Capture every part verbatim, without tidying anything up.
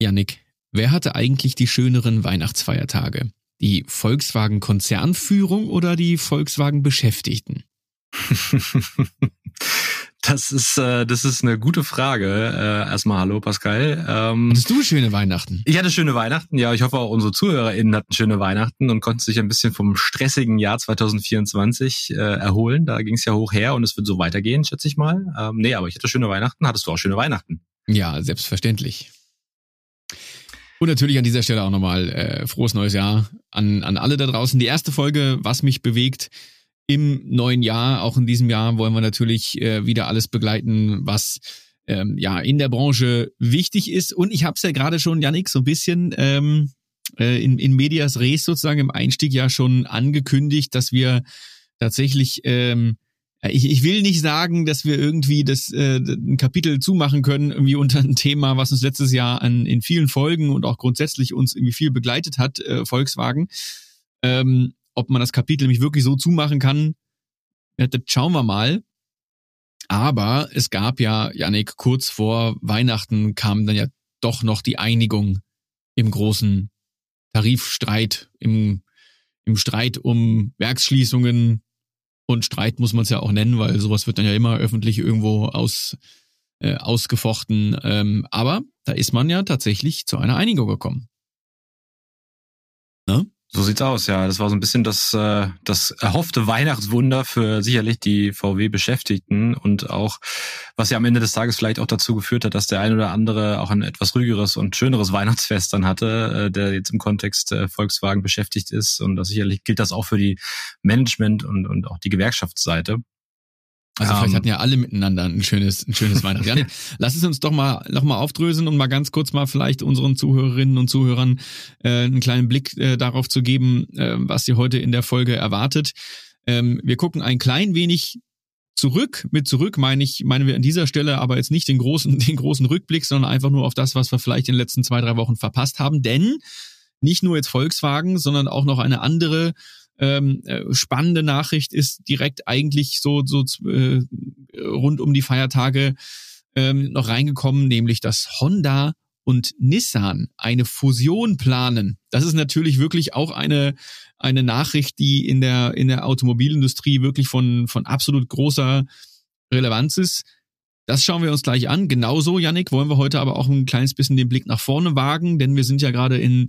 Yannick, wer hatte eigentlich die schöneren Weihnachtsfeiertage? Die Volkswagen-Konzernführung oder die Volkswagen-Beschäftigten? Das ist äh, das ist eine gute Frage. Äh, erstmal hallo Pascal. Ähm, Hattest du schöne Weihnachten? Ich hatte schöne Weihnachten, ja. Ich hoffe auch unsere ZuhörerInnen hatten schöne Weihnachten und konnten sich ein bisschen vom stressigen Jahr zwanzig vierundzwanzig äh, erholen. Da ging es ja hoch her und es wird so weitergehen, schätze ich mal. Ähm, nee, aber ich hatte schöne Weihnachten. Hattest du auch schöne Weihnachten? Ja, selbstverständlich. Und natürlich an dieser Stelle auch nochmal äh, frohes neues Jahr an an alle da draußen. Die erste Folge, was mich bewegt im neuen Jahr. Auch in diesem Jahr wollen wir natürlich äh, wieder alles begleiten, was ähm, ja in der Branche wichtig ist. Und ich habe es ja gerade schon, Yannick, so ein bisschen ähm, äh, in, in medias res sozusagen im Einstieg ja schon angekündigt, dass wir tatsächlich ähm, Ich, ich will nicht sagen, dass wir irgendwie das äh, ein Kapitel zumachen können, irgendwie unter ein Thema, was uns letztes Jahr an, in vielen Folgen und auch grundsätzlich uns irgendwie viel begleitet hat, äh, Volkswagen. Ähm, ob man das Kapitel nämlich wirklich so zumachen kann, ja, das schauen wir mal. Aber es gab ja, Yannick, kurz vor Weihnachten kam dann ja doch noch die Einigung im großen Tarifstreit, im, im Streit um Werksschließungen. Und Streit muss man es ja auch nennen, weil sowas wird dann ja immer öffentlich irgendwo aus, äh, ausgefochten. Ähm, aber da ist man ja tatsächlich zu einer Einigung gekommen. Ne? So sieht's aus, ja. Das war so ein bisschen das, äh, das erhoffte Weihnachtswunder für sicherlich die V W-Beschäftigten und auch, was ja am Ende des Tages vielleicht auch dazu geführt hat, dass der ein oder andere auch ein etwas ruhigeres und schöneres Weihnachtsfest dann hatte, äh, der jetzt im Kontext äh, Volkswagen beschäftigt ist. Und das sicherlich gilt das auch für die Management- und, und auch die Gewerkschaftsseite. Also vielleicht hatten ja alle miteinander ein schönes, ein schönes Weihnachten. Janik, lass es uns doch mal noch mal aufdröseln und mal ganz kurz mal vielleicht unseren Zuhörerinnen und Zuhörern äh, einen kleinen Blick äh, darauf zu geben, äh, was sie heute in der Folge erwartet. Ähm, wir gucken ein klein wenig zurück. Mit zurück meine ich, meinen wir an dieser Stelle aber jetzt nicht den großen, den großen Rückblick, sondern einfach nur auf das, was wir vielleicht in den letzten zwei, drei Wochen verpasst haben. Denn nicht nur jetzt Volkswagen, sondern auch noch eine andere Ähm, äh, spannende Nachricht ist direkt eigentlich so so äh, rund um die Feiertage ähm, noch reingekommen, nämlich dass Honda und Nissan eine Fusion planen. Das ist natürlich wirklich auch eine eine Nachricht, die in der in der Automobilindustrie wirklich von von absolut großer Relevanz ist. Das schauen wir uns gleich an. Genauso, Yannick, wollen wir heute aber auch ein kleines bisschen den Blick nach vorne wagen, denn wir sind ja gerade in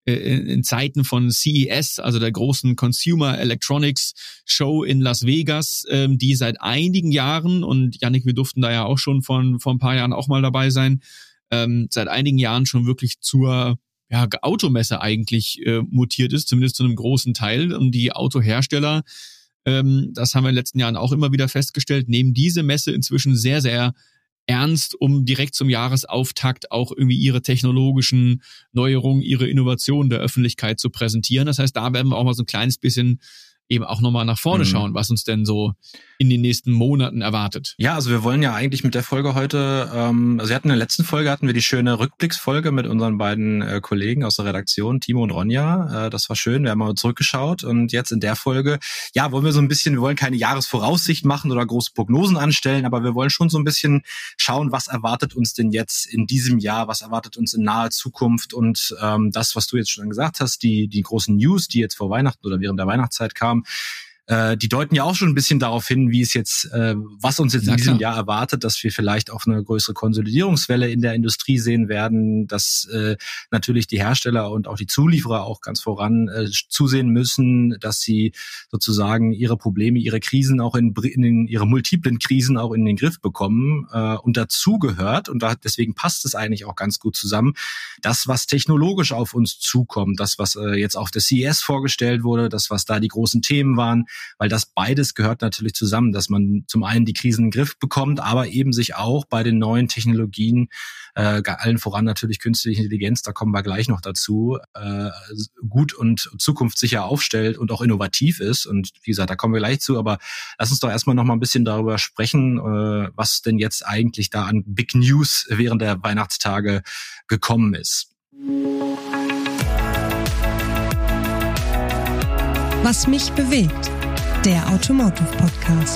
in Zeiten von C E S, also der großen Consumer Electronics Show in Las Vegas, die seit einigen Jahren, und Yannick, wir durften da ja auch schon von vor ein paar Jahren auch mal dabei sein, seit einigen Jahren schon wirklich zur ja, Automesse eigentlich äh, mutiert ist, zumindest zu einem großen Teil. Und die Autohersteller, ähm, das haben wir in den letzten Jahren auch immer wieder festgestellt, nehmen diese Messe inzwischen sehr, sehr ernst, um direkt zum Jahresauftakt auch irgendwie ihre technologischen Neuerungen, ihre Innovationen der Öffentlichkeit zu präsentieren. Das heißt, da werden wir auch mal so ein kleines bisschen eben auch nochmal nach vorne schauen, mhm. was uns denn so in den nächsten Monaten erwartet. Ja, also wir wollen ja eigentlich mit der Folge heute, ähm, also wir hatten in der letzten Folge hatten wir die schöne Rückblicksfolge mit unseren beiden äh, Kollegen aus der Redaktion, Timo und Ronja. Äh, das war schön, wir haben mal zurückgeschaut und jetzt in der Folge, ja, wollen wir so ein bisschen, wir wollen keine Jahresvoraussicht machen oder große Prognosen anstellen, aber wir wollen schon so ein bisschen schauen, was erwartet uns denn jetzt in diesem Jahr, was erwartet uns in naher Zukunft und ähm, das, was du jetzt schon gesagt hast, die die großen News, die jetzt vor Weihnachten oder während der Weihnachtszeit kamen, Äh, die deuten ja auch schon ein bisschen darauf hin, wie es jetzt, äh, was uns jetzt in diesem Jahr erwartet, dass wir vielleicht auch eine größere Konsolidierungswelle in der Industrie sehen werden, dass äh, natürlich die Hersteller und auch die Zulieferer auch ganz voran äh, zusehen müssen, dass sie sozusagen ihre Probleme, ihre Krisen auch in, in den, ihre multiplen Krisen auch in den Griff bekommen. Äh, und dazu gehört, und da, deswegen passt es eigentlich auch ganz gut zusammen, das, was technologisch auf uns zukommt, das, was äh, jetzt auf der C E S vorgestellt wurde, das, was da die großen Themen waren, weil das beides gehört natürlich zusammen, dass man zum einen die Krisen in den Griff bekommt, aber eben sich auch bei den neuen Technologien, äh, allen voran natürlich künstliche Intelligenz, da kommen wir gleich noch dazu, äh, gut und zukunftssicher aufstellt und auch innovativ ist. Und wie gesagt, da kommen wir gleich zu, aber lass uns doch erstmal noch mal ein bisschen darüber sprechen, äh, was denn jetzt eigentlich da an Big News während der Weihnachtstage gekommen ist. Was mich bewegt. Der Automotive Podcast.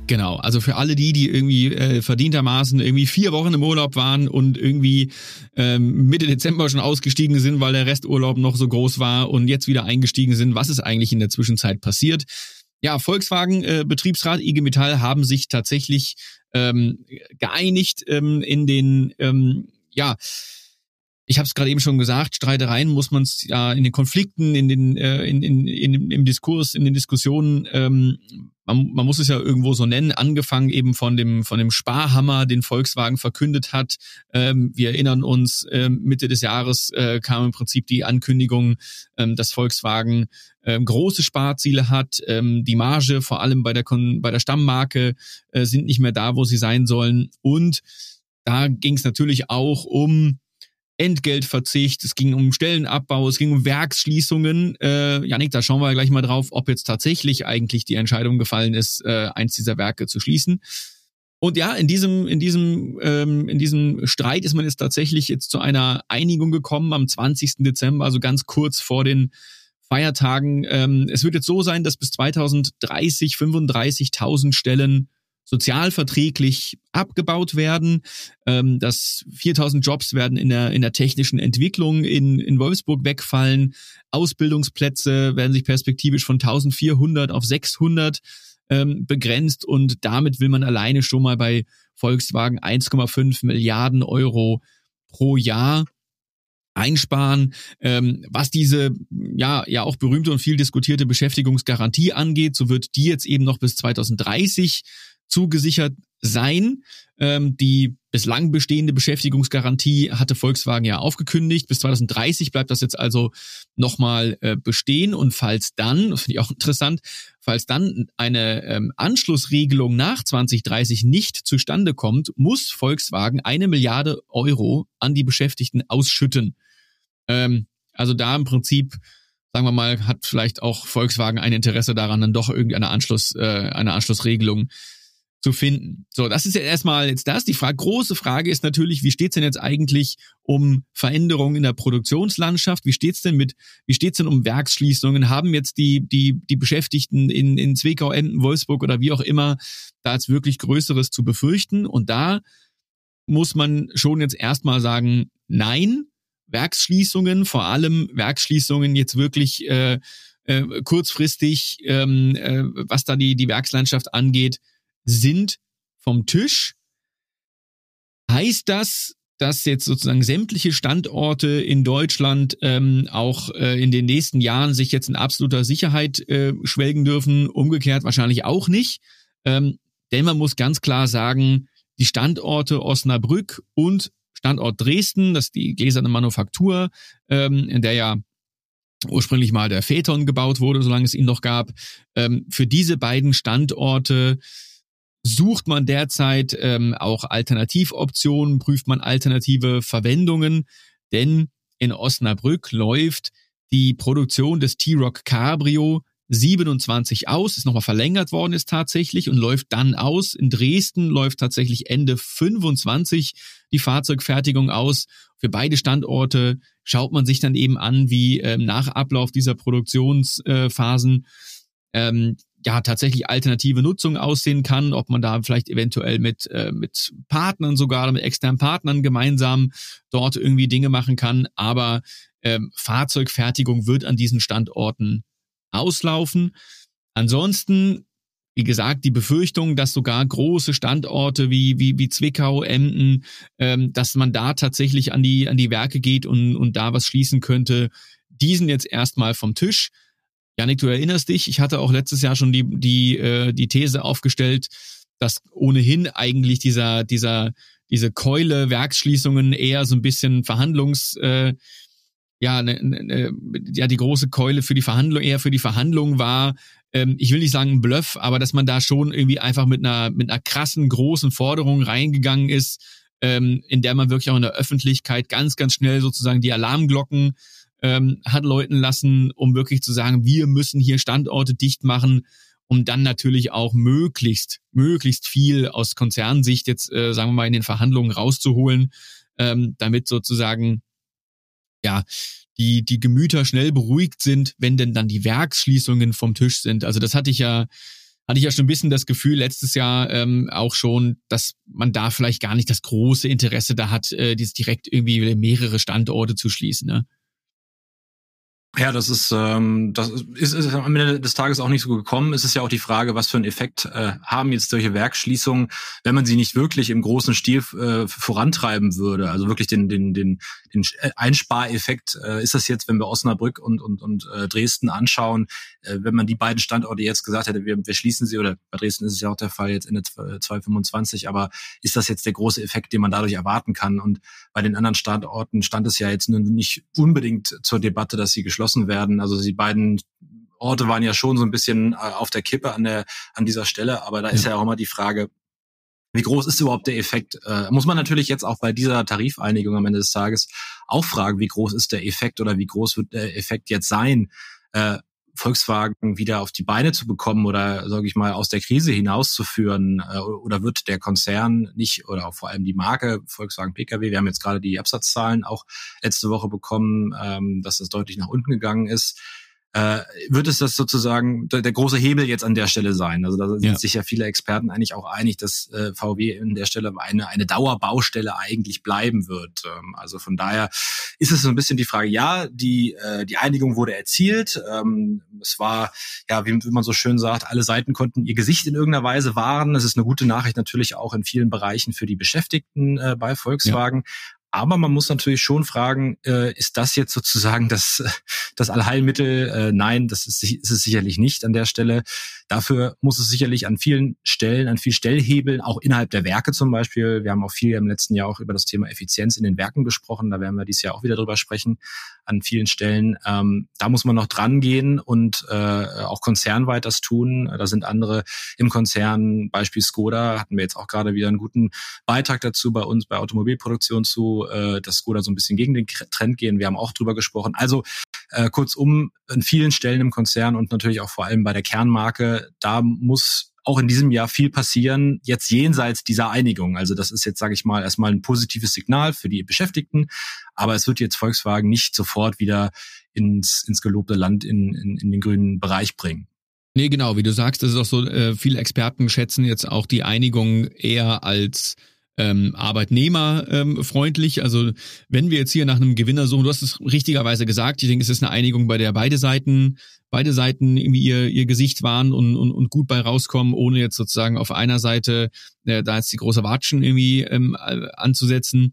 Genau, also für alle die, die irgendwie äh, verdientermaßen irgendwie vier Wochen im Urlaub waren und irgendwie ähm, Mitte Dezember schon ausgestiegen sind, weil der Resturlaub noch so groß war und jetzt wieder eingestiegen sind, was ist eigentlich in der Zwischenzeit passiert? Ja, Volkswagen, äh, Betriebsrat, I G Metall haben sich tatsächlich ähm, geeinigt ähm, in den, ähm, ja, ich habe es gerade eben schon gesagt, Streitereien muss man es ja in den Konflikten, in den, äh, in, in, in, im Diskurs, in den Diskussionen, ähm, man, man muss es ja irgendwo so nennen, angefangen eben von dem, von dem Sparhammer, den Volkswagen verkündet hat. Ähm, wir erinnern uns, ähm, Mitte des Jahres äh, kam im Prinzip die Ankündigung, ähm, dass Volkswagen ähm, große Sparziele hat. Ähm, die Marge, vor allem bei der, Kon- bei der Stammmarke, äh, sind nicht mehr da, wo sie sein sollen. Und da ging es natürlich auch um Entgeltverzicht, es ging um Stellenabbau, es ging um Werksschließungen. Äh, Jannik, da schauen wir gleich mal drauf, ob jetzt tatsächlich eigentlich die Entscheidung gefallen ist, äh, eins dieser Werke zu schließen. Und ja, in diesem, in diesem, ähm, in diesem Streit ist man jetzt tatsächlich jetzt zu einer Einigung gekommen am zwanzigsten Dezember, also ganz kurz vor den Feiertagen. Ähm, es wird jetzt so sein, dass bis zweitausenddreißig fünfunddreißigtausend Stellen sozialverträglich abgebaut werden, ähm, dass viertausend Jobs werden in der in der technischen Entwicklung in in Wolfsburg wegfallen, Ausbildungsplätze werden sich perspektivisch von eintausendvierhundert auf sechshundert ähm, begrenzt und damit will man alleine schon mal bei Volkswagen eins Komma fünf Milliarden Euro pro Jahr einsparen, ähm, was diese ja ja auch berühmte und viel diskutierte Beschäftigungsgarantie angeht, so wird die jetzt eben noch bis zweitausenddreißig zugesichert sein. Ähm, die bislang bestehende Beschäftigungsgarantie hatte Volkswagen ja aufgekündigt. Bis zweitausenddreißig bleibt das jetzt also nochmal äh, bestehen. Und falls dann, das finde ich auch interessant, falls dann eine ähm, Anschlussregelung nach zweitausenddreißig nicht zustande kommt, muss Volkswagen eine Milliarde Euro an die Beschäftigten ausschütten. Ähm, also da im Prinzip, sagen wir mal, hat vielleicht auch Volkswagen ein Interesse daran, dann doch irgendeine Anschluss, äh, eine Anschlussregelung zu finden. So, das ist ja erstmal jetzt das. Die Frage, große Frage ist natürlich, wie steht's denn jetzt eigentlich um Veränderungen in der Produktionslandschaft? Wie steht's denn mit, wie steht's denn um Werksschließungen? Haben jetzt die, die, die Beschäftigten in, in Zwickau, Emden, Wolfsburg oder wie auch immer da jetzt wirklich Größeres zu befürchten? Und da muss man schon jetzt erstmal sagen, nein, Werksschließungen, vor allem Werksschließungen jetzt wirklich äh, äh, kurzfristig, ähm, äh, was da die, die Werkslandschaft angeht, sind vom Tisch. Heißt das, dass jetzt sozusagen sämtliche Standorte in Deutschland ähm, auch äh, in den nächsten Jahren sich jetzt in absoluter Sicherheit äh, schwelgen dürfen? Umgekehrt wahrscheinlich auch nicht. Ähm, denn man muss ganz klar sagen, die Standorte Osnabrück und Standort Dresden, das ist die gläserne Manufaktur, ähm, in der ja ursprünglich mal der Phaeton gebaut wurde, solange es ihn noch gab. Ähm, für diese beiden Standorte sucht man derzeit ähm, auch Alternativoptionen, prüft man alternative Verwendungen, denn in Osnabrück läuft die Produktion des T-Roc Cabrio siebenundzwanzig aus, ist nochmal verlängert worden ist tatsächlich und läuft dann aus. In Dresden läuft tatsächlich Ende fünfundzwanzig die Fahrzeugfertigung aus. Für beide Standorte schaut man sich dann eben an, wie ähm, nach Ablauf dieser Produktionsphasen ähm, ja tatsächlich alternative Nutzung aussehen kann, ob man da vielleicht eventuell mit äh, mit Partnern sogar, mit externen Partnern gemeinsam dort irgendwie Dinge machen kann. Aber ähm, Fahrzeugfertigung wird an diesen Standorten auslaufen. Ansonsten, wie gesagt, die Befürchtung, dass sogar große Standorte wie wie wie Zwickau, Emden, ähm, dass man da tatsächlich an die an die Werke geht und und da was schließen könnte, die sind jetzt erstmal vom Tisch. Jannik, du erinnerst dich, ich hatte auch letztes Jahr schon die die äh, die These aufgestellt, dass ohnehin eigentlich dieser dieser diese Keule Werksschließungen eher so ein bisschen Verhandlungs äh, ja ne, ne, ja die große Keule für die Verhandlung eher für die Verhandlung war. Ähm, ich will nicht sagen ein Bluff, aber dass man da schon irgendwie einfach mit einer mit einer krassen großen Forderung reingegangen ist, ähm, in der man wirklich auch in der Öffentlichkeit ganz ganz schnell sozusagen die Alarmglocken ähm, hat läuten lassen, um wirklich zu sagen, wir müssen hier Standorte dicht machen, um dann natürlich auch möglichst, möglichst viel aus Konzernsicht jetzt, äh, sagen wir mal, in den Verhandlungen rauszuholen, ähm, damit sozusagen, ja, die, die Gemüter schnell beruhigt sind, wenn denn dann die Werksschließungen vom Tisch sind. Also das hatte ich ja, hatte ich ja schon ein bisschen das Gefühl letztes Jahr ähm, auch schon, dass man da vielleicht gar nicht das große Interesse da hat, äh, dieses direkt irgendwie mehrere Standorte zu schließen, ne? Ja, das ist, ähm, das ist, ist am Ende des Tages auch nicht so gekommen. Es ist ja auch die Frage, was für einen Effekt äh, haben jetzt solche Werksschließungen, wenn man sie nicht wirklich im großen Stil äh, vorantreiben würde. Also wirklich den den den den Einspareffekt. Äh, ist das jetzt, wenn wir Osnabrück und und und äh, Dresden anschauen, äh, wenn man die beiden Standorte jetzt gesagt hätte, wir, wir schließen sie, oder bei Dresden ist es ja auch der Fall jetzt Ende zwanzig fünfundzwanzig, aber ist das jetzt der große Effekt, den man dadurch erwarten kann? Und bei den anderen Standorten stand es ja jetzt nun nicht unbedingt zur Debatte, dass sie geschlossen werden. Also die beiden Orte waren ja schon so ein bisschen auf der Kippe an der an dieser Stelle, aber da ist ja auch immer die Frage, wie groß ist überhaupt der Effekt? Äh, muss man natürlich jetzt auch bei dieser Tarifeinigung am Ende des Tages auch fragen, wie groß ist der Effekt oder wie groß wird der Effekt jetzt sein, äh, Volkswagen wieder auf die Beine zu bekommen oder, sage ich mal, aus der Krise hinauszuführen, äh, oder wird der Konzern nicht, oder auch vor allem die Marke Volkswagen P K W, wir haben jetzt gerade die Absatzzahlen auch letzte Woche bekommen, ähm, dass das deutlich nach unten gegangen ist, äh, wird es das sozusagen der, der große Hebel jetzt an der Stelle sein? Also da sind ja. sich ja viele Experten eigentlich auch einig, dass äh, V W an der Stelle eine eine Dauerbaustelle eigentlich bleiben wird. Ähm, also von daher ist es so ein bisschen die Frage, ja, die äh, die Einigung wurde erzielt. Ähm, es war, ja, wie, wie man so schön sagt, alle Seiten konnten ihr Gesicht in irgendeiner Weise wahren. Es ist eine gute Nachricht natürlich auch in vielen Bereichen für die Beschäftigten äh, bei Volkswagen. Ja. Aber man muss natürlich schon fragen, äh, ist das jetzt sozusagen das, das Allheilmittel? Äh, nein, das ist, ist es sicherlich nicht an der Stelle. Dafür muss es sicherlich an vielen Stellen, an vielen Stellhebeln, auch innerhalb der Werke zum Beispiel. Wir haben auch viel im letzten Jahr auch über das Thema Effizienz in den Werken gesprochen. Da werden wir dieses Jahr auch wieder drüber sprechen, an vielen Stellen. Ähm, da muss man noch dran gehen und äh, auch konzernweit das tun. Da sind andere im Konzern, Beispiel Skoda, hatten wir jetzt auch gerade wieder einen guten Beitrag dazu bei uns bei Automobilproduktion zu, äh, dass Skoda so ein bisschen gegen den Trend gehen. Wir haben auch drüber gesprochen. Also äh, kurzum, an vielen Stellen im Konzern und natürlich auch vor allem bei der Kernmarke, da muss auch in diesem Jahr viel passieren, jetzt jenseits dieser Einigung. Also das ist jetzt, sage ich mal, erstmal ein positives Signal für die Beschäftigten, aber es wird jetzt Volkswagen nicht sofort wieder ins, ins gelobte Land in, in, in den grünen Bereich bringen. Nee, genau, wie du sagst, das ist auch so, äh, viele Experten schätzen jetzt auch die Einigung eher als ähm, arbeitnehmerfreundlich. Ähm, also wenn wir jetzt hier nach einem Gewinner suchen, du hast es richtigerweise gesagt, ich denke, es ist eine Einigung, bei der beide Seiten beide Seiten irgendwie ihr ihr Gesicht wahren und, und, und gut bei rauskommen, ohne jetzt sozusagen auf einer Seite äh, da jetzt die große Watschen irgendwie ähm, anzusetzen.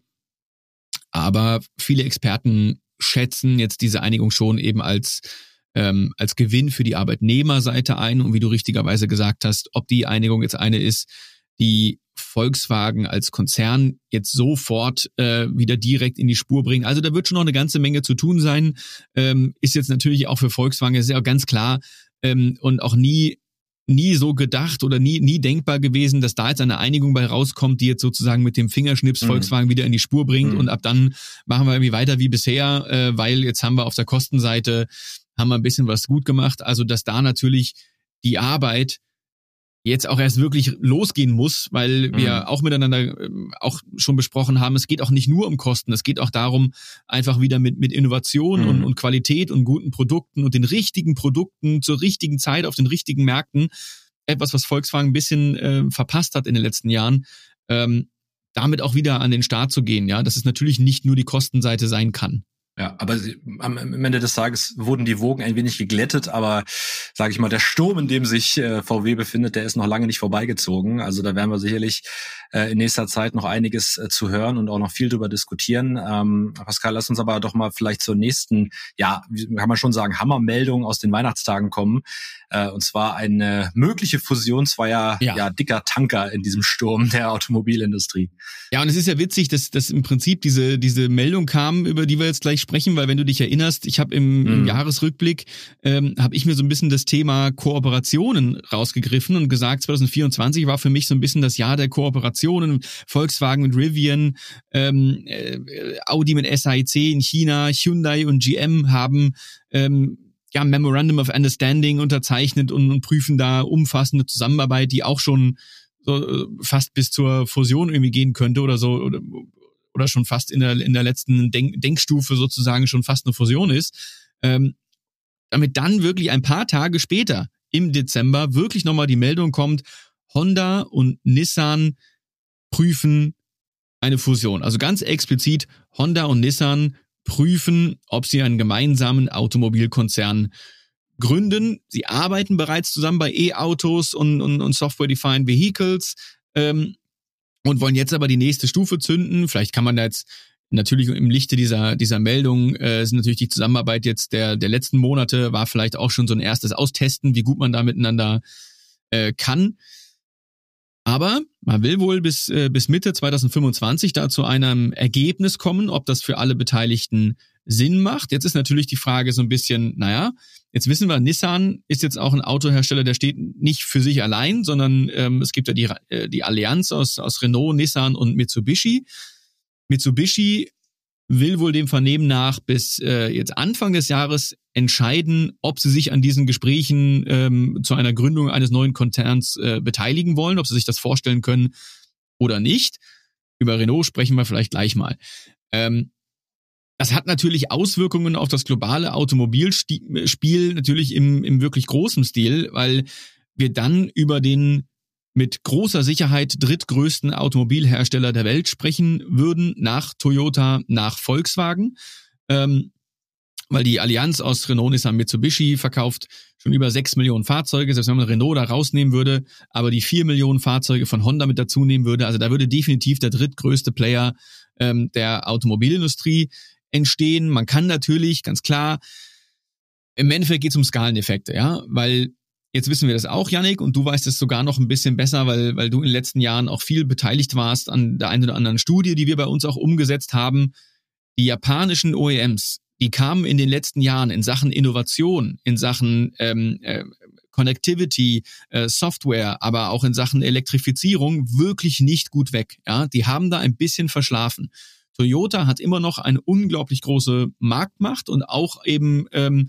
Aber viele Experten schätzen jetzt diese Einigung schon eben als ähm, als Gewinn für die Arbeitnehmerseite ein. Und wie du richtigerweise gesagt hast, ob die Einigung jetzt eine ist, die Volkswagen als Konzern jetzt sofort äh, wieder direkt in die Spur bringen. Also da wird schon noch eine ganze Menge zu tun sein. Ähm, ist jetzt natürlich auch für Volkswagen, das ist ja auch ganz klar ähm, und auch nie nie so gedacht oder nie nie denkbar gewesen, dass da jetzt eine Einigung bei rauskommt, die jetzt sozusagen mit dem Fingerschnips mhm. Volkswagen wieder in die Spur bringt mhm. und ab dann machen wir irgendwie weiter wie bisher, äh, weil jetzt haben wir auf der Kostenseite haben wir ein bisschen was gut gemacht. Also dass da natürlich die Arbeit jetzt auch erst wirklich losgehen muss, weil wir mhm. auch miteinander äh, auch schon besprochen haben, es geht auch nicht nur um Kosten, es geht auch darum, einfach wieder mit mit Innovation mhm. und, und Qualität und guten Produkten und den richtigen Produkten zur richtigen Zeit auf den richtigen Märkten, etwas, was Volkswagen ein bisschen äh, verpasst hat in den letzten Jahren, ähm, damit auch wieder an den Start zu gehen, ja, dass es natürlich nicht nur die Kostenseite sein kann. Ja, aber am Ende des Tages wurden die Wogen ein wenig geglättet, aber sage ich mal, der Sturm, in dem sich äh, V W befindet, der ist noch lange nicht vorbeigezogen. Also da werden wir sicherlich äh, in nächster Zeit noch einiges äh, zu hören und auch noch viel drüber diskutieren. Ähm, Pascal, lass uns aber doch mal vielleicht zur nächsten, ja, kann man schon sagen, Hammermeldung aus den Weihnachtstagen kommen. Äh, und zwar eine mögliche Fusion zweier ja. ja, dicker Tanker in diesem Sturm der Automobilindustrie. Ja, und es ist ja witzig, dass, dass im Prinzip diese, diese Meldung kam, über die wir jetzt gleich sprechen, weil wenn du dich erinnerst, ich habe im, im mm. Jahresrückblick, ähm, habe ich mir so ein bisschen das Thema Kooperationen rausgegriffen und gesagt, zwanzig vierundzwanzig war für mich so ein bisschen das Jahr der Kooperationen, Volkswagen mit Rivian, ähm, äh, Audi mit S A I C in China, Hyundai und G M haben ähm, ja Memorandum of Understanding unterzeichnet und, und prüfen da umfassende Zusammenarbeit, die auch schon so fast bis zur Fusion irgendwie gehen könnte oder so, oder oder schon fast in der in der letzten Denk, Denkstufe sozusagen schon fast eine Fusion ist, ähm, damit dann wirklich ein paar Tage später im Dezember wirklich nochmal die Meldung kommt, Honda und Nissan prüfen eine Fusion. Also ganz explizit, Honda und Nissan prüfen, ob sie einen gemeinsamen Automobilkonzern gründen. Sie arbeiten bereits zusammen bei E-Autos und, und, und Software-Defined Vehicles ähm, und wollen jetzt aber die nächste Stufe zünden. Vielleicht kann man da jetzt natürlich im Lichte dieser dieser Meldung äh, sind natürlich die Zusammenarbeit jetzt der der letzten Monate war vielleicht auch schon so ein erstes Austesten, wie gut man da miteinander äh, kann. Aber man will wohl bis äh, bis Mitte zwanzig fünfundzwanzig da zu einem Ergebnis kommen, ob das für alle Beteiligten Sinn macht. Jetzt ist natürlich die Frage so ein bisschen, naja, jetzt wissen wir, Nissan ist jetzt auch ein Autohersteller, der steht nicht für sich allein, sondern ähm, es gibt ja die äh, die Allianz aus aus Renault, Nissan und Mitsubishi. Mitsubishi will wohl dem Vernehmen nach bis äh, jetzt Anfang des Jahres entscheiden, ob sie sich an diesen Gesprächen ähm, zu einer Gründung eines neuen Konzerns äh, beteiligen wollen, ob sie sich das vorstellen können oder nicht. Über Renault sprechen wir vielleicht gleich mal. Ähm, das hat natürlich Auswirkungen auf das globale Automobilspiel, natürlich im, im wirklich großen Stil, weil wir dann über den mit großer Sicherheit drittgrößten Automobilhersteller der Welt sprechen würden, nach Toyota, nach Volkswagen, ähm, weil die Allianz aus Renault, Nissan, Mitsubishi verkauft schon über sechs Millionen Fahrzeuge, selbst wenn man Renault da rausnehmen würde, aber die vier Millionen Fahrzeuge von Honda mit dazu nehmen würde, also da würde definitiv der drittgrößte Player ähm, der Automobilindustrie entstehen. Man kann natürlich, ganz klar, im Endeffekt geht es um Skaleneffekte, ja, weil jetzt wissen wir das auch, Yannick, und du weißt es sogar noch ein bisschen besser, weil weil du in den letzten Jahren auch viel beteiligt warst an der einen oder anderen Studie, die wir bei uns auch umgesetzt haben. Die japanischen O E Ms, die kamen in den letzten Jahren in Sachen Innovation, in Sachen ähm, äh, Connectivity, äh, Software, aber auch in Sachen Elektrifizierung wirklich nicht gut weg. Ja, die haben da ein bisschen verschlafen. Toyota hat immer noch eine unglaublich große Marktmacht und auch eben ähm,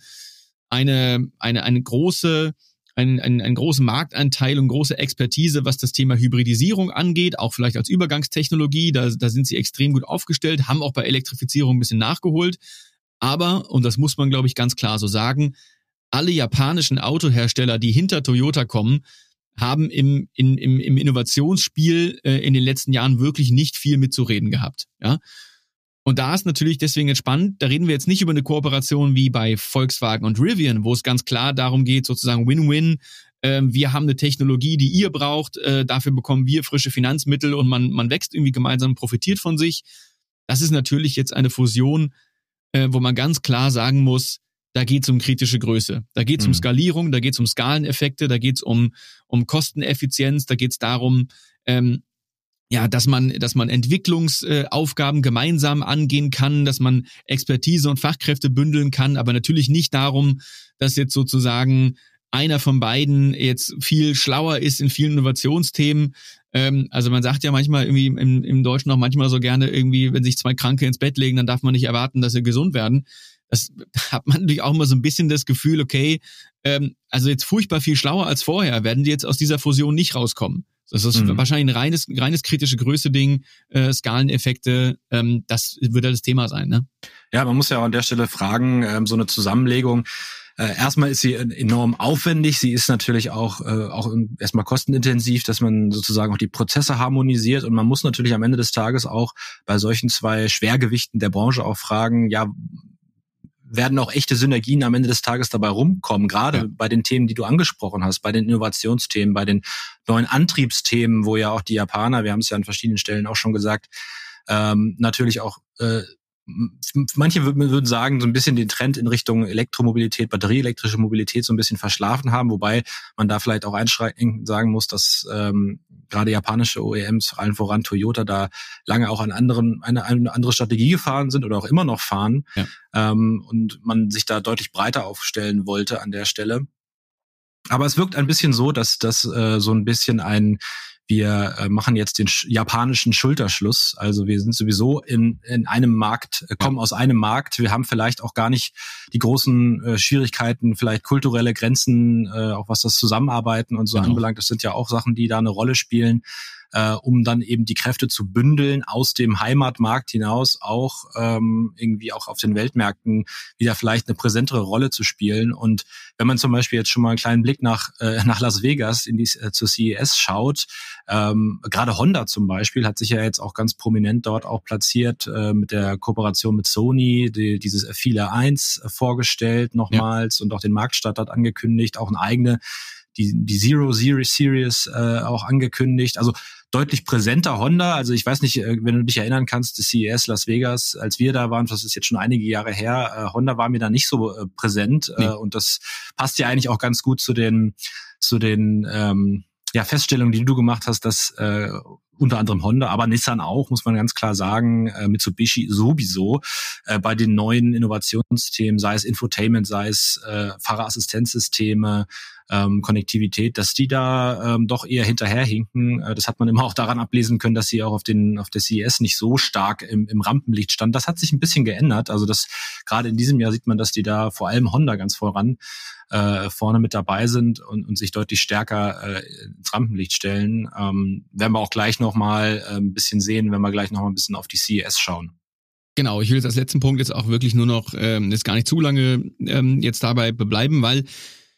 eine eine eine große Ein, ein, ein großen Marktanteil und große Expertise, was das Thema Hybridisierung angeht, auch vielleicht als Übergangstechnologie, da, da sind sie extrem gut aufgestellt, haben auch bei Elektrifizierung ein bisschen nachgeholt. Aber, und das muss man, glaube ich, ganz klar so sagen, alle japanischen Autohersteller, die hinter Toyota kommen, haben im, in, im, im Innovationsspiel äh, in den letzten Jahren wirklich nicht viel mitzureden gehabt. Ja. Und da ist natürlich deswegen jetzt spannend, da reden wir jetzt nicht über eine Kooperation wie bei Volkswagen und Rivian, wo es ganz klar darum geht, sozusagen Win-Win, äh, wir haben eine Technologie, die ihr braucht, äh, dafür bekommen wir frische Finanzmittel und man man wächst irgendwie gemeinsam, profitiert von sich. Das ist natürlich jetzt eine Fusion, äh, wo man ganz klar sagen muss, da geht es um kritische Größe, da geht es mhm. um Skalierung, da geht es um Skaleneffekte, da geht es um um Kosteneffizienz, da geht es darum, ähm, ja, dass man, dass man Entwicklungsaufgaben gemeinsam angehen kann, dass man Expertise und Fachkräfte bündeln kann, aber natürlich nicht darum, dass jetzt sozusagen einer von beiden jetzt viel schlauer ist in vielen Innovationsthemen. Ähm, also man sagt ja manchmal irgendwie im, im Deutschen auch manchmal so gerne irgendwie, wenn sich zwei Kranke ins Bett legen, dann darf man nicht erwarten, dass sie gesund werden. Das hat man natürlich auch immer so ein bisschen das Gefühl, okay, ähm, also jetzt furchtbar viel schlauer als vorher, werden die jetzt aus dieser Fusion nicht rauskommen. Das ist mhm. wahrscheinlich ein reines, reines kritische Größe-Ding, äh, Skaleneffekte, ähm, das wird ja das Thema sein, ne? Ja, man muss ja auch an der Stelle fragen, ähm, so eine Zusammenlegung, äh, erstmal ist sie enorm aufwendig, sie ist natürlich auch äh, auch erstmal kostenintensiv, dass man sozusagen auch die Prozesse harmonisiert und man muss natürlich am Ende des Tages auch bei solchen zwei Schwergewichten der Branche auch fragen, ja, werden auch echte Synergien am Ende des Tages dabei rumkommen, gerade ja. bei den Themen, die du angesprochen hast, bei den Innovationsthemen, bei den neuen Antriebsthemen, wo ja auch die Japaner, wir haben es ja an verschiedenen Stellen auch schon gesagt, ähm, natürlich auch, äh, manche würden sagen, so ein bisschen den Trend in Richtung Elektromobilität, batterieelektrische Mobilität so ein bisschen verschlafen haben, wobei man da vielleicht auch einschränkend sagen muss, dass ähm, gerade japanische O E Ms, allen voran Toyota, da lange auch an anderen eine, eine andere Strategie gefahren sind oder auch immer noch fahren ja. ähm, und man sich da deutlich breiter aufstellen wollte an der Stelle. Aber es wirkt ein bisschen so, dass das äh, so ein bisschen ein wir äh, machen jetzt den sch- japanischen Schulterschluss. Also wir sind sowieso in in einem Markt, äh, kommen ja. aus einem Markt. Wir haben vielleicht auch gar nicht die großen äh, Schwierigkeiten, vielleicht kulturelle Grenzen, äh, auch was das Zusammenarbeiten und so genau. anbelangt. Das sind ja auch Sachen, die da eine Rolle spielen. äh, um dann eben die Kräfte zu bündeln, aus dem Heimatmarkt hinaus auch ähm, irgendwie auch auf den Weltmärkten wieder vielleicht eine präsentere Rolle zu spielen. Und wenn man zum Beispiel jetzt schon mal einen kleinen Blick nach äh, nach Las Vegas in die äh, zur C E S schaut, ähm, gerade Honda zum Beispiel hat sich ja jetzt auch ganz prominent dort auch platziert äh, mit der Kooperation mit Sony, die, dieses F vier eins äh, vorgestellt nochmals, ja. Und auch den Marktstart dort angekündigt, auch eine eigene, die die Zero Series Series äh, auch angekündigt. Also deutlich präsenter Honda. Also ich weiß nicht, wenn du dich erinnern kannst, die C E S Las Vegas, als wir da waren, das ist jetzt schon einige Jahre her, äh, Honda war mir da nicht so äh, präsent. Nee. Äh, und das passt ja eigentlich auch ganz gut zu den zu den ähm, ja, Feststellungen, die du gemacht hast, dass äh, unter anderem Honda, aber Nissan auch, muss man ganz klar sagen, äh, Mitsubishi sowieso, äh, bei den neuen Innovationssystemen, sei es Infotainment, sei es äh, Fahrerassistenzsysteme, ähm, Konnektivität, dass die da ähm, doch eher hinterherhinken. Äh, das hat man immer auch daran ablesen können, dass sie auch auf den auf der C E S nicht so stark im, im Rampenlicht stand. Das hat sich ein bisschen geändert. Also das gerade in diesem Jahr sieht man, dass die da vor allem Honda ganz voran äh, vorne mit dabei sind und, und sich deutlich stärker äh, ins Rampenlicht stellen. Ähm, werden wir auch gleich noch mal äh, ein bisschen sehen, wenn wir gleich noch mal ein bisschen auf die C E S schauen. Genau, ich will jetzt als letzten Punkt jetzt auch wirklich nur noch ähm, jetzt gar nicht zu lange ähm, jetzt dabei bleiben, weil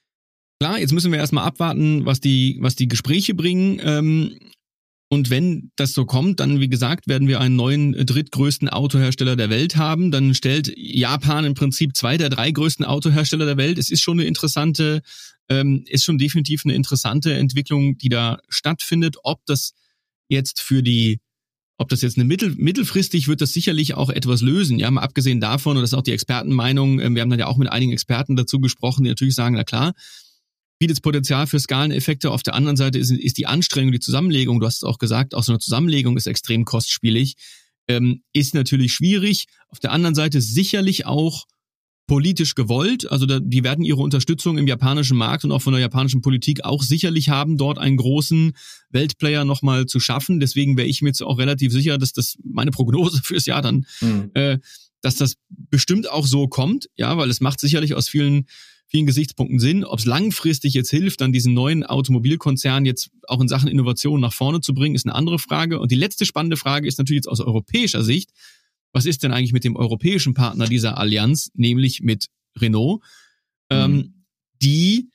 klar, jetzt müssen wir erstmal abwarten, was die was die Gespräche bringen. Ähm, und wenn das so kommt, dann wie gesagt, werden wir einen neuen drittgrößten Autohersteller der Welt haben. Dann stellt Japan im Prinzip zwei der drei größten Autohersteller der Welt. Es ist schon eine interessante, ähm, ist schon definitiv eine interessante Entwicklung, die da stattfindet. Ob das jetzt für die Ob das jetzt eine mittel, mittelfristig wird das sicherlich auch etwas lösen. Ja, mal abgesehen davon, und das ist auch die Expertenmeinung, wir haben dann ja auch mit einigen Experten dazu gesprochen, die natürlich sagen, na klar, bietet Potenzial für Skaleneffekte. Auf der anderen Seite ist, ist die Anstrengung, die Zusammenlegung, du hast es auch gesagt, auch so eine Zusammenlegung ist extrem kostspielig, ähm, ist natürlich schwierig. Auf der anderen Seite sicherlich auch politisch gewollt. Also da, die werden ihre Unterstützung im japanischen Markt und auch von der japanischen Politik auch sicherlich haben, dort einen großen Weltplayer nochmal zu schaffen. Deswegen wäre ich mir jetzt auch relativ sicher, dass das meine Prognose fürs Jahr dann, mhm. äh, dass das bestimmt auch so kommt. Ja, weil es macht sicherlich aus vielen vielen Gesichtspunkten Sinn. Ob es langfristig jetzt hilft, dann diesen neuen Automobilkonzern jetzt auch in Sachen Innovation nach vorne zu bringen, ist eine andere Frage. Und die letzte spannende Frage ist natürlich jetzt aus europäischer Sicht, was ist denn eigentlich mit dem europäischen Partner dieser Allianz, nämlich mit Renault, mhm. ähm, die,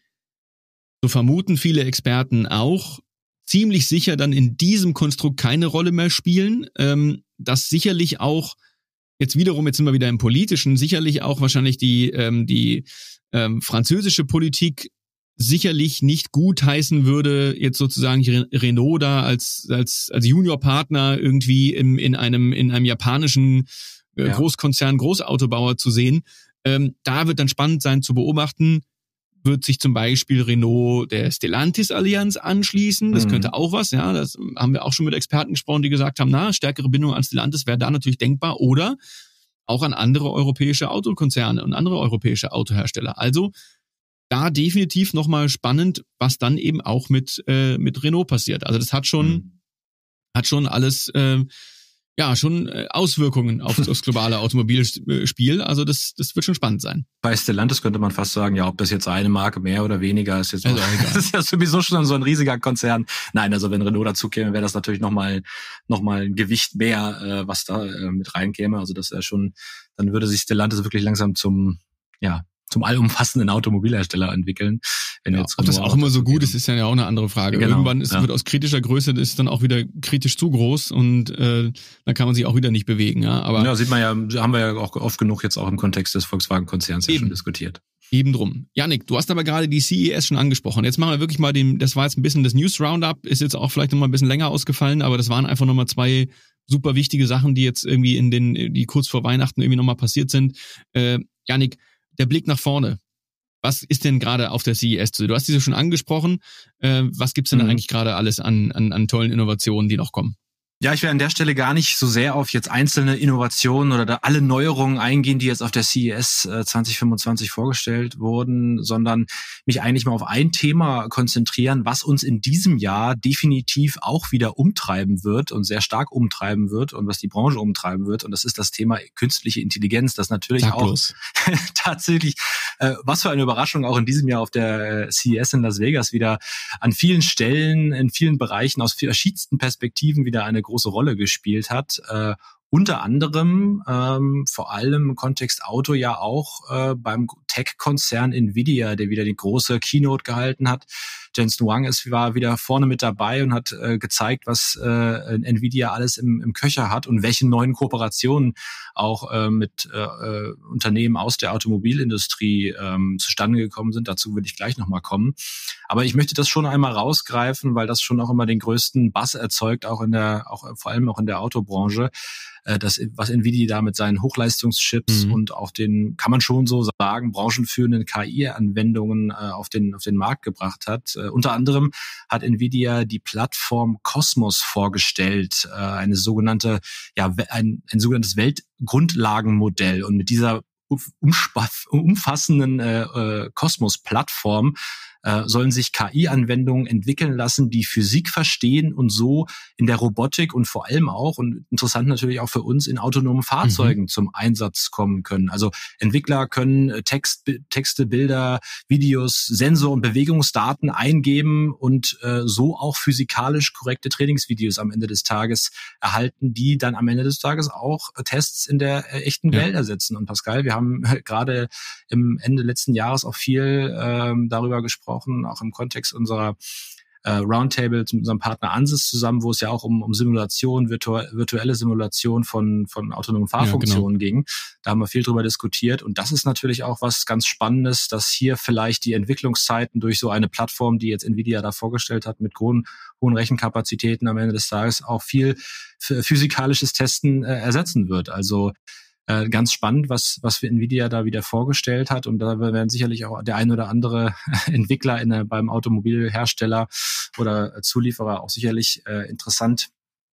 so vermuten viele Experten auch, ziemlich sicher dann in diesem Konstrukt keine Rolle mehr spielen, ähm, das sicherlich auch, jetzt wiederum, jetzt sind wir wieder im Politischen, sicherlich auch wahrscheinlich die, ähm, die ähm, französische Politik sicherlich nicht gut heißen würde, jetzt sozusagen Renault da als als als Juniorpartner irgendwie im, in einem in einem japanischen äh, ja. Großkonzern, Großautobauer zu sehen. Ähm, da wird dann spannend sein zu beobachten, wird sich zum Beispiel Renault der Stellantis-Allianz anschließen. Das mhm. könnte auch was, ja. Das haben wir auch schon mit Experten gesprochen, die gesagt haben, na, stärkere Bindung an Stellantis wäre da natürlich denkbar. Oder auch an andere europäische Autokonzerne und andere europäische Autohersteller. Also da definitiv nochmal spannend, was dann eben auch mit äh, mit Renault passiert. Also das hat schon mhm. hat schon alles äh, ja schon Auswirkungen auf das globale Automobilspiel. Also das das wird schon spannend sein. Bei Stellantis könnte man fast sagen, ja, ob das jetzt eine Marke mehr oder weniger ist, jetzt also auch, das ist ja sowieso schon so ein riesiger Konzern. Nein, also wenn Renault dazu käme, wäre das natürlich nochmal noch mal ein Gewicht mehr, äh, was da äh, mit reinkäme. Also das wäre schon, dann würde sich Stellantis wirklich langsam zum ja zum allumfassenden Automobilhersteller entwickeln. Wenn ja, jetzt ob das auch immer so gut ist, ist ja auch eine andere Frage. Genau, Irgendwann ist, ja. wird aus kritischer Größe, das ist dann auch wieder kritisch zu groß und äh, dann kann man sich auch wieder nicht bewegen. Ja, aber ja, sieht man ja, haben wir ja auch oft genug jetzt auch im Kontext des Volkswagen-Konzerns ja schon diskutiert. Eben drum. Jannik, du hast aber gerade die C E S schon angesprochen. Jetzt machen wir wirklich mal den, das war jetzt ein bisschen das News Roundup, ist jetzt auch vielleicht nochmal ein bisschen länger ausgefallen, aber das waren einfach nochmal zwei super wichtige Sachen, die jetzt irgendwie in den, die kurz vor Weihnachten irgendwie nochmal passiert sind. Äh, Jannik, der Blick nach vorne. Was ist denn gerade auf der C E S? Du hast diese schon angesprochen. Äh, was gibt's denn mhm. eigentlich gerade alles an, an, an tollen Innovationen, die noch kommen? Ja, ich will an der Stelle gar nicht so sehr auf jetzt einzelne Innovationen oder da alle Neuerungen eingehen, die jetzt auf der C E S zwanzig fünfundzwanzig vorgestellt wurden, sondern mich eigentlich mal auf ein Thema konzentrieren, was uns in diesem Jahr definitiv auch wieder umtreiben wird und sehr stark umtreiben wird und was die Branche umtreiben wird. Und das ist das Thema künstliche Intelligenz, das natürlich Sag auch tatsächlich Äh, was für eine Überraschung auch in diesem Jahr auf der C E S in Las Vegas wieder an vielen Stellen, in vielen Bereichen aus verschiedensten Perspektiven wieder eine große Rolle gespielt hat. Äh, unter anderem, ähm, vor allem im Kontext Auto ja auch äh, beim Tech-Konzern Nvidia, der wieder die große Keynote gehalten hat. Jensen Huang ist, war wieder vorne mit dabei und hat äh, gezeigt, was äh, Nvidia alles im, im Köcher hat und welche neuen Kooperationen auch äh, mit äh, Unternehmen aus der Automobilindustrie ähm, zustande gekommen sind. Dazu will ich gleich nochmal kommen. Aber ich möchte das schon einmal rausgreifen, weil das schon auch immer den größten Buzz erzeugt, auch in der, auch vor allem auch in der Autobranche. Das, was Nvidia da mit seinen Hochleistungschips mhm. und auch den, kann man schon so sagen, branchenführenden K I-Anwendungen äh, auf den auf den Markt gebracht hat. Äh, unter anderem hat Nvidia die Plattform Cosmos vorgestellt, äh, eine sogenannte, ja, ein, ein sogenanntes Weltgrundlagenmodell. Und mit dieser umfassenden äh, äh, Cosmos-Plattform äh, sollen sich K I-Anwendungen entwickeln lassen, die Physik verstehen und so in der Robotik und vor allem auch, und interessant natürlich auch für uns, in autonomen Fahrzeugen mhm. zum Einsatz kommen können. Also Entwickler können Text, Texte, Bilder, Videos, Sensor- und Bewegungsdaten eingeben und äh, so auch physikalisch korrekte Trainingsvideos am Ende des Tages erhalten, die dann am Ende des Tages auch Tests in der äh, echten ja. Welt ersetzen. Und Pascal, wir haben äh, gerade im Ende letzten Jahres auch viel ähm, darüber gesprochen, auch im Kontext unserer äh, Roundtables mit unserem Partner Ansys zusammen, wo es ja auch um, um Simulation, virtu- virtuelle Simulation von, von autonomen Fahrfunktionen ja, genau. ging. Da haben wir viel drüber diskutiert. Und das ist natürlich auch was ganz Spannendes, dass hier vielleicht die Entwicklungszeiten durch so eine Plattform, die jetzt Nvidia da vorgestellt hat, mit hohen, hohen Rechenkapazitäten am Ende des Tages auch viel physikalisches Testen äh, ersetzen wird. Also Äh, ganz spannend, was was für Nvidia da wieder vorgestellt hat, und da werden sicherlich auch der ein oder andere Entwickler in der, beim Automobilhersteller oder Zulieferer auch sicherlich äh, interessant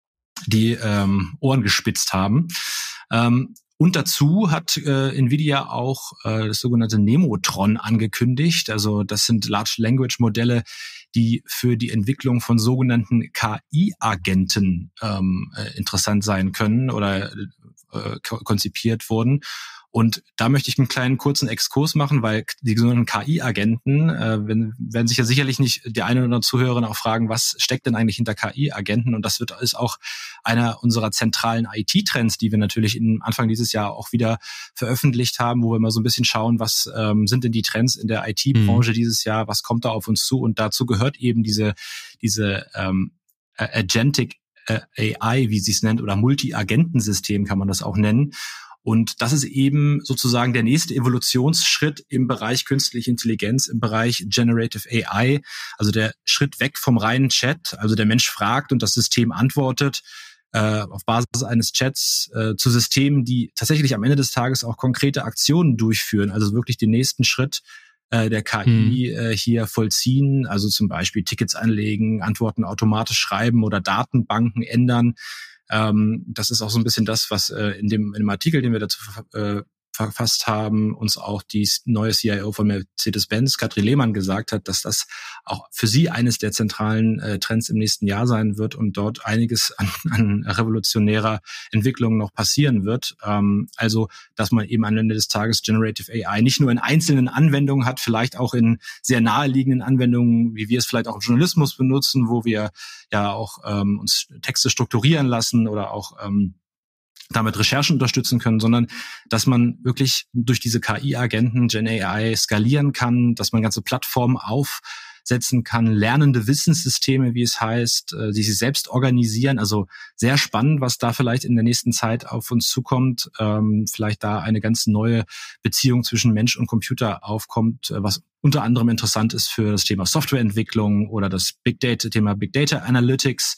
die ähm, Ohren gespitzt haben. Ähm, Und dazu hat äh, Nvidia auch äh, das sogenannte Nemotron angekündigt. Also das sind Large Language Modelle, die für die Entwicklung von sogenannten K I-Agenten ähm, äh, interessant sein können oder äh, konzipiert wurden. Und da möchte ich einen kleinen kurzen Exkurs machen, weil die sogenannten K I-Agenten, äh, werden, werden sich ja sicherlich nicht die eine oder andere Zuhörerin auch fragen, was steckt denn eigentlich hinter K I-Agenten? Und das wird ist auch einer unserer zentralen I T-Trends, die wir natürlich in Anfang dieses Jahr auch wieder veröffentlicht haben, wo wir mal so ein bisschen schauen, was ähm, sind denn die Trends in der I T-Branche mhm. dieses Jahr, was kommt da auf uns zu? Und dazu gehört eben diese diese ähm, Agentic äh, A I, wie sie es nennt, oder Multi-Agentensystem kann man das auch nennen. Und das ist eben sozusagen der nächste Evolutionsschritt im Bereich künstliche Intelligenz, im Bereich Generative A I, also der Schritt weg vom reinen Chat, also der Mensch fragt und das System antwortet äh, auf Basis eines Chats äh, zu Systemen, die tatsächlich am Ende des Tages auch konkrete Aktionen durchführen, also wirklich den nächsten Schritt äh, der K I hm. äh, hier vollziehen, also zum Beispiel Tickets anlegen, Antworten automatisch schreiben oder Datenbanken ändern. Ähm, das ist auch so ein bisschen das, was äh, in dem in dem Artikel, den wir dazu äh, verfasst haben, uns auch die neue C I O von Mercedes-Benz, Katrin Lehmann, gesagt hat, dass das auch für sie eines der zentralen äh, Trends im nächsten Jahr sein wird und dort einiges an, an revolutionärer Entwicklung noch passieren wird. Ähm, also, dass man eben am Ende des Tages Generative A I nicht nur in einzelnen Anwendungen hat, vielleicht auch in sehr naheliegenden Anwendungen, wie wir es vielleicht auch im Journalismus benutzen, wo wir ja auch ähm, uns Texte strukturieren lassen oder auch ähm, damit Recherchen unterstützen können, sondern dass man wirklich durch diese K I-Agenten, Gen A I, skalieren kann, dass man ganze Plattformen aufsetzen kann, lernende Wissenssysteme, wie es heißt, die sich selbst organisieren. Also sehr spannend, was da vielleicht in der nächsten Zeit auf uns zukommt. Ähm, vielleicht da eine ganz neue Beziehung zwischen Mensch und Computer aufkommt, was unter anderem interessant ist für das Thema Softwareentwicklung oder das Big Data, Thema Big Data Analytics.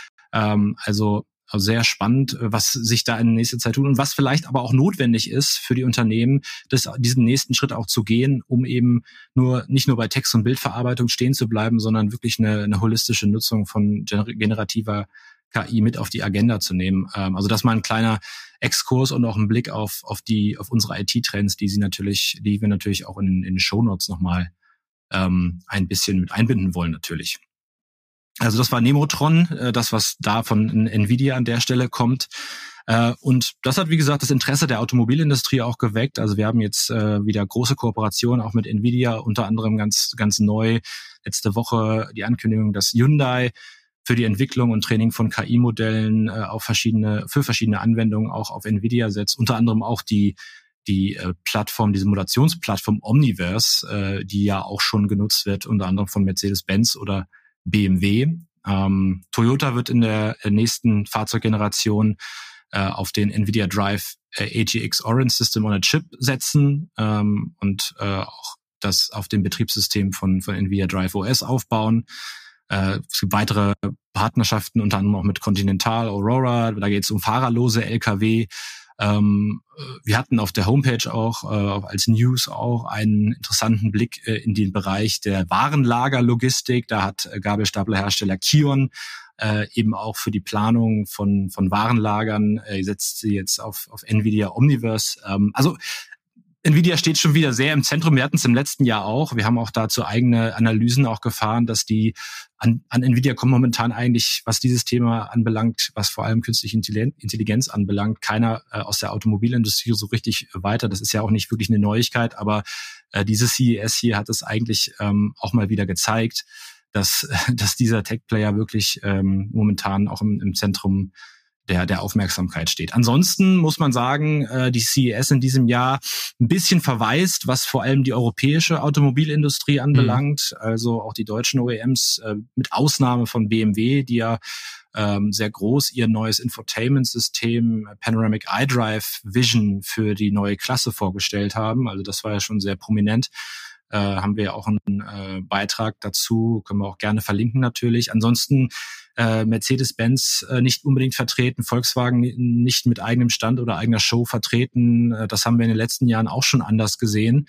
Ähm, also Also sehr spannend, was sich da in nächster Zeit tut und was vielleicht aber auch notwendig ist für die Unternehmen, das, diesen nächsten Schritt auch zu gehen, um eben nur nicht nur bei Text- und Bildverarbeitung stehen zu bleiben, sondern wirklich eine, eine holistische Nutzung von generativer K I mit auf die Agenda zu nehmen. Also das mal ein kleiner Exkurs und auch ein Blick auf auf die auf unsere I T-Trends, die sie natürlich, die wir natürlich auch in, in den Shownotes nochmal ähm, ein bisschen mit einbinden wollen natürlich. Also das war Nemotron, das, was da von Nvidia an der Stelle kommt. Äh, und das hat, wie gesagt, das Interesse der Automobilindustrie auch geweckt. Also wir haben jetzt äh, wieder große Kooperationen auch mit Nvidia, unter anderem ganz ganz neu letzte Woche die Ankündigung, dass Hyundai für die Entwicklung und Training von K I-Modellen äh, auf verschiedene für verschiedene Anwendungen auch auf Nvidia setzt. Unter anderem auch die die äh, Plattform, diese Simulationsplattform Omniverse, äh, die ja auch schon genutzt wird, unter anderem von Mercedes-Benz oder B M W. Ähm, Toyota wird in der nächsten Fahrzeuggeneration äh, auf den Nvidia Drive äh, A G X Orin System on a Chip setzen ähm, und äh, auch das auf dem Betriebssystem von, von Nvidia Drive O S aufbauen. Äh, es gibt weitere Partnerschaften, unter anderem auch mit Continental, Aurora. Da geht es um fahrerlose L K W. Ähm, wir hatten auf der Homepage auch äh, als News auch einen interessanten Blick äh, in den Bereich der Warenlagerlogistik. Da hat äh, Gabelstaplerhersteller Kion äh, eben auch für die Planung von von Warenlagern äh, setzt sie jetzt auf auf Nvidia Omniverse. Ähm, also Nvidia steht schon wieder sehr im Zentrum. Wir hatten es im letzten Jahr auch. Wir haben auch dazu eigene Analysen auch gefahren, dass die an, an Nvidia kommen momentan eigentlich, was dieses Thema anbelangt, was vor allem künstliche Intelligenz anbelangt, keiner äh, aus der Automobilindustrie so richtig weiter. Das ist ja auch nicht wirklich eine Neuigkeit, aber äh, diese C E S hier hat es eigentlich ähm, auch mal wieder gezeigt, dass, dass dieser Tech-Player wirklich ähm, momentan auch im, im Zentrum der der Aufmerksamkeit steht. Ansonsten muss man sagen, äh, die C E S in diesem Jahr ein bisschen verwaist, was vor allem die europäische Automobilindustrie anbelangt, mhm. also auch die deutschen O E Ms, äh, mit Ausnahme von B M W, die ja ähm, sehr groß ihr neues Infotainment-System Panoramic iDrive Vision für die neue Klasse vorgestellt haben. Also das war ja schon sehr prominent. Äh, haben wir auch einen äh, Beitrag dazu, können wir auch gerne verlinken natürlich. Ansonsten äh, Mercedes-Benz äh, nicht unbedingt vertreten, Volkswagen nicht mit eigenem Stand oder eigener Show vertreten. Äh, das haben wir in den letzten Jahren auch schon anders gesehen.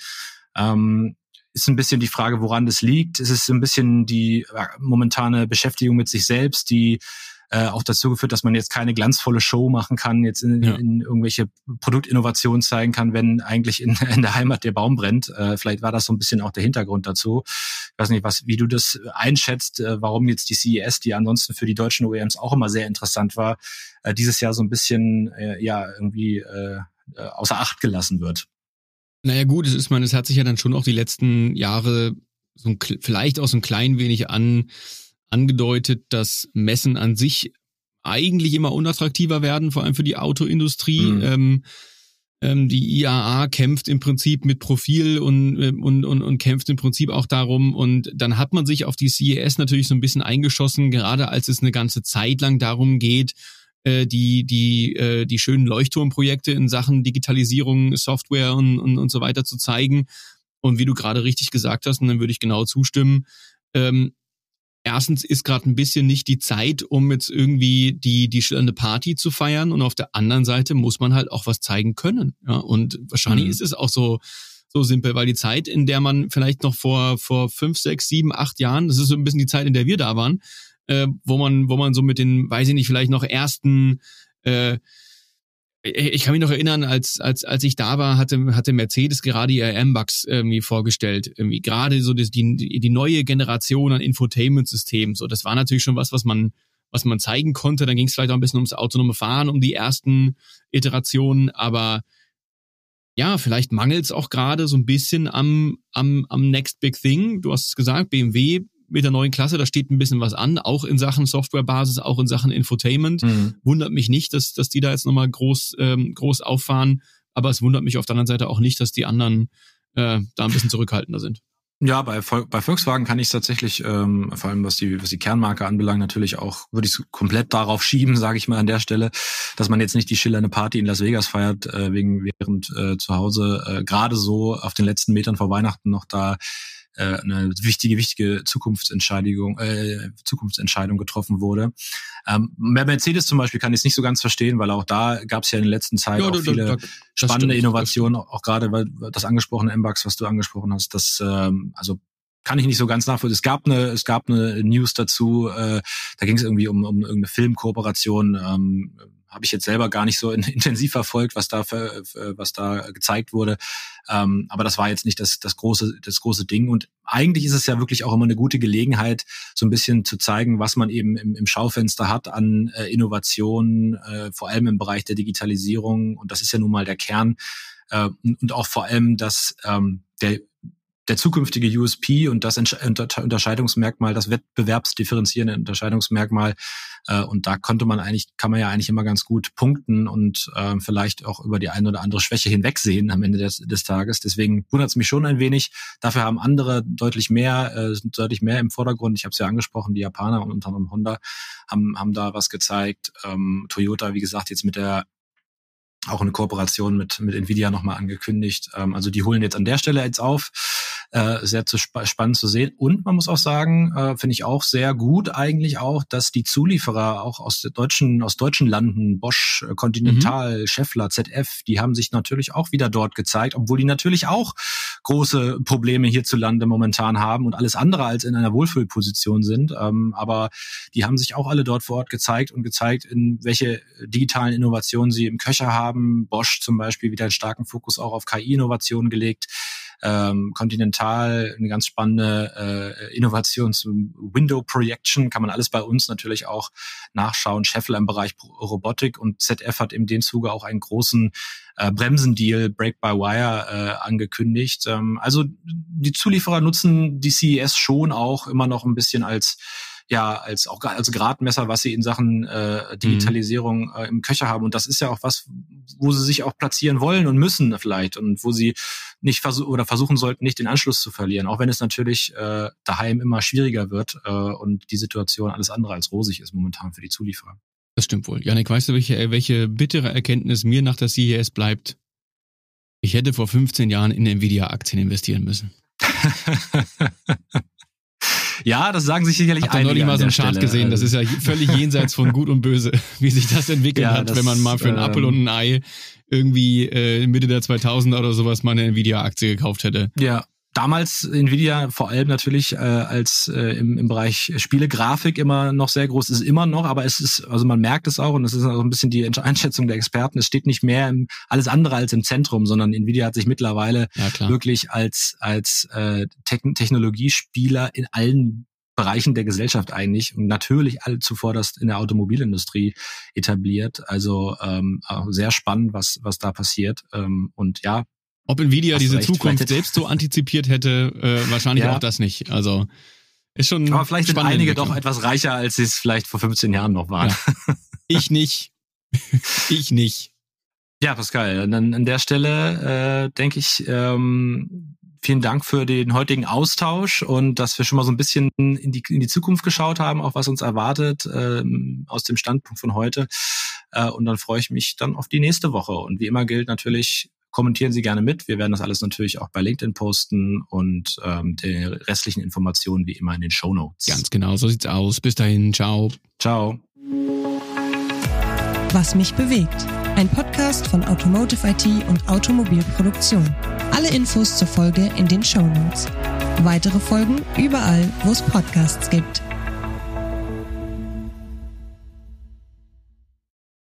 Ähm, ist ein bisschen die Frage, woran das liegt. Es ist ein bisschen die äh, momentane Beschäftigung mit sich selbst, die äh, auch dazu geführt, dass man jetzt keine glanzvolle Show machen kann, jetzt in, ja. in irgendwelche Produktinnovationen zeigen kann, wenn eigentlich in, in der Heimat der Baum brennt. Äh, vielleicht war das so ein bisschen auch der Hintergrund dazu. Ich weiß nicht, was, wie du das einschätzt, äh, warum jetzt die C E S, die ansonsten für die deutschen O E Ms auch immer sehr interessant war, äh, dieses Jahr so ein bisschen äh, ja irgendwie äh, außer Acht gelassen wird. Naja gut, es ist, man, es hat sich ja dann schon auch die letzten Jahre so ein, vielleicht auch so ein klein wenig an angedeutet, dass Messen an sich eigentlich immer unattraktiver werden, vor allem für die Autoindustrie. Mhm. Ähm, ähm, die I A A kämpft im Prinzip mit Profil und, und, und, und kämpft im Prinzip auch darum. Und dann hat man sich auf die C E S natürlich so ein bisschen eingeschossen, gerade als es eine ganze Zeit lang darum geht, äh, die die äh, die schönen Leuchtturmprojekte in Sachen Digitalisierung, Software und, und, und so weiter zu zeigen. Und wie du gerade richtig gesagt hast, und dann würde ich genau zustimmen, ähm, erstens ist gerade ein bisschen nicht die Zeit, um jetzt irgendwie die die schillernde Party zu feiern, und auf der anderen Seite muss man halt auch was zeigen können. Ja, und wahrscheinlich mhm. ist es auch so so simpel, weil die Zeit, in der man vielleicht noch vor vor fünf, sechs, sieben, acht Jahren, das ist so ein bisschen die Zeit, in der wir da waren, äh, wo man wo man so mit den, weiß ich nicht, vielleicht noch ersten äh, ich kann mich noch erinnern, als als als ich da war, hatte hatte Mercedes gerade ihr M-Bucks irgendwie vorgestellt, irgendwie gerade so die die, die neue Generation an Infotainment-Systemen. So, das war natürlich schon was, was man was man zeigen konnte. Dann ging es vielleicht auch ein bisschen ums autonome Fahren, um die ersten Iterationen, aber ja, vielleicht mangelt es auch gerade so ein bisschen am am am Next Big Thing. Du hast es gesagt, B M W mit der neuen Klasse, da steht ein bisschen was an, auch in Sachen Softwarebasis, auch in Sachen Infotainment. Mhm. Wundert mich nicht, dass dass die da jetzt nochmal groß ähm, groß auffahren, aber es wundert mich auf der anderen Seite auch nicht, dass die anderen äh, da ein bisschen zurückhaltender sind. Ja, bei bei Volkswagen kann ich es tatsächlich, ähm, vor allem was die was die Kernmarke anbelangt, natürlich auch, würde ich es komplett darauf schieben, sage ich mal an der Stelle, dass man jetzt nicht die schillernde Party in Las Vegas feiert, äh, wegen während äh, zu Hause äh, gerade so auf den letzten Metern vor Weihnachten noch da eine wichtige, wichtige Zukunftsentscheidung, äh, Zukunftsentscheidung getroffen wurde. Ähm, bei Mercedes zum Beispiel kann ich es nicht so ganz verstehen, weil auch da gab es ja in der letzten Zeit ja, auch da, viele da, da, spannende stimmt, Innovationen, auch gerade weil das angesprochene M-Bucks, was du angesprochen hast, das ähm, also kann ich nicht so ganz nachvollziehen. Es gab eine, es gab eine News dazu, äh, da ging es irgendwie um, um irgendeine Filmkooperation, ähm, habe ich jetzt selber gar nicht so in, intensiv verfolgt, was da für, für, was da gezeigt wurde. Ähm, aber das war jetzt nicht das, das große, das große Ding. Und eigentlich ist es ja wirklich auch immer eine gute Gelegenheit, so ein bisschen zu zeigen, was man eben im, im Schaufenster hat an äh, Innovationen, äh, vor allem im Bereich der Digitalisierung. Und das ist ja nun mal der Kern. Äh, und auch vor allem, dass ähm, der der zukünftige U S P und das Unterscheidungsmerkmal, das wettbewerbsdifferenzierende Unterscheidungsmerkmal, äh, und da konnte man eigentlich, kann man ja eigentlich immer ganz gut punkten und äh, vielleicht auch über die eine oder andere Schwäche hinwegsehen am Ende des, des Tages. Deswegen wundert es mich schon ein wenig. Dafür haben andere deutlich mehr, äh, sind deutlich mehr im Vordergrund. Ich habe es ja angesprochen, die Japaner und unter anderem Honda haben haben da was gezeigt. Ähm, Toyota, wie gesagt, jetzt mit der auch eine Kooperation mit mit Nvidia nochmal angekündigt. Ähm, also die holen jetzt an der Stelle jetzt auf. Äh, sehr zu sp- spannend zu sehen. Und man muss auch sagen, äh, finde ich auch sehr gut eigentlich auch, dass die Zulieferer auch aus der deutschen, aus deutschen Landen, Bosch, Continental, mhm. Schaeffler, Z F, die haben sich natürlich auch wieder dort gezeigt, obwohl die natürlich auch große Probleme hierzulande momentan haben und alles andere als in einer Wohlfühlposition sind. Ähm, aber die haben sich auch alle dort vor Ort gezeigt und gezeigt, in welche digitalen Innovationen sie im Köcher haben. Bosch zum Beispiel wieder einen starken Fokus auch auf K I-Innovationen gelegt. Ähm, Continental, eine ganz spannende äh, Innovation zum Window Projection, kann man alles bei uns natürlich auch nachschauen. Schaeffler im Bereich Robotik und Z F hat in dem Zuge auch einen großen äh, Bremsendeal, Brake-by-Wire, äh, angekündigt. Ähm, also die Zulieferer nutzen die C E S schon auch immer noch ein bisschen als ja, als auch als Gradmesser, was sie in Sachen äh, Digitalisierung äh, im Köcher haben. Und das ist ja auch was, wo sie sich auch platzieren wollen und müssen vielleicht und wo sie nicht versuchen oder versuchen sollten, nicht den Anschluss zu verlieren, auch wenn es natürlich äh, daheim immer schwieriger wird äh, und die Situation alles andere als rosig ist momentan für die Zulieferer. Das stimmt wohl. Jannik, weißt du, welche, welche bittere Erkenntnis mir nach der C E S bleibt? Ich hätte vor fünfzehn Jahren in Nvidia-Aktien investieren müssen. Ja, das sagen sich sicherlich einige. Ich habe neulich mal so einen Chart gesehen, das ist ja völlig jenseits von Gut und Böse, wie sich das entwickelt ja, hat, das, wenn man mal für einen ähm, Apfel und ein Ei irgendwie äh, Mitte der zweitausender oder sowas mal eine Nvidia-Aktie gekauft hätte. Ja, damals Nvidia vor allem natürlich äh, als äh, im, im Bereich Spielegrafik immer noch sehr groß, ist immer noch, aber es ist, also man merkt es auch und es ist auch ein bisschen die Einschätzung der Experten, es steht nicht mehr im, alles andere als im Zentrum, sondern Nvidia hat sich mittlerweile ja, wirklich als als äh, Te- Technologiespieler in allen Bereichen der Gesellschaft eigentlich und natürlich all zuvorderst in der Automobilindustrie etabliert. Also ähm, sehr spannend, was was da passiert. Ähm, und ja, ob Nvidia diese recht, Zukunft selbst so antizipiert hätte, äh, wahrscheinlich ja. auch das nicht. Also ist schon. Aber vielleicht sind einige doch etwas reicher, als sie es vielleicht vor fünfzehn Jahren noch waren. Ja. Ich nicht. ich nicht. Ja, Pascal, dann an der Stelle äh, denke ich, ähm, vielen Dank für den heutigen Austausch und dass wir schon mal so ein bisschen in die in die Zukunft geschaut haben, auch was uns erwartet ähm, aus dem Standpunkt von heute. Äh, und dann freue ich mich dann auf die nächste Woche. Und wie immer gilt natürlich, kommentieren Sie gerne mit. Wir werden das alles natürlich auch bei LinkedIn posten und ähm, die restlichen Informationen wie immer in den Shownotes. Ganz genau, so sieht's aus. Bis dahin, ciao. Ciao. Was mich bewegt. Ein Podcast von Automotive I T und Automobilproduktion. Alle Infos zur Folge in den Shownotes. Weitere Folgen überall, wo es Podcasts gibt.